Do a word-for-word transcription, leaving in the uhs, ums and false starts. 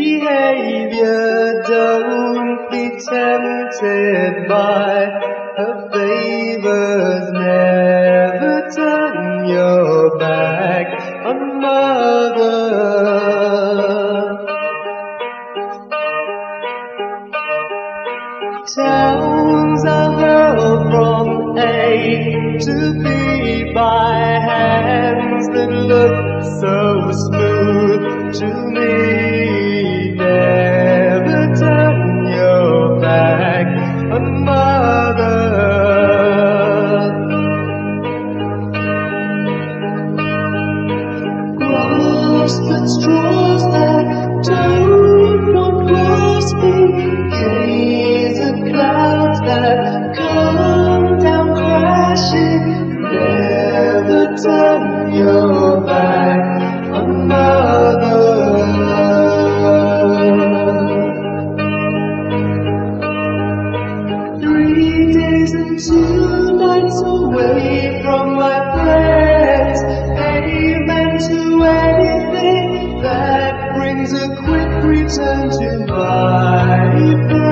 behavior. Don't be tempted by her favors. Never turn your back on mother. Towns are hurled from A to B by hands that look so smooth to me. Never turn your back on mother. Grasp at straws that don't want grasping. Gaze at clouds that come down crashing. Never turn your back on mother. Three days and two nights away from my friends. Amen to anything that brings a quick return to my friends.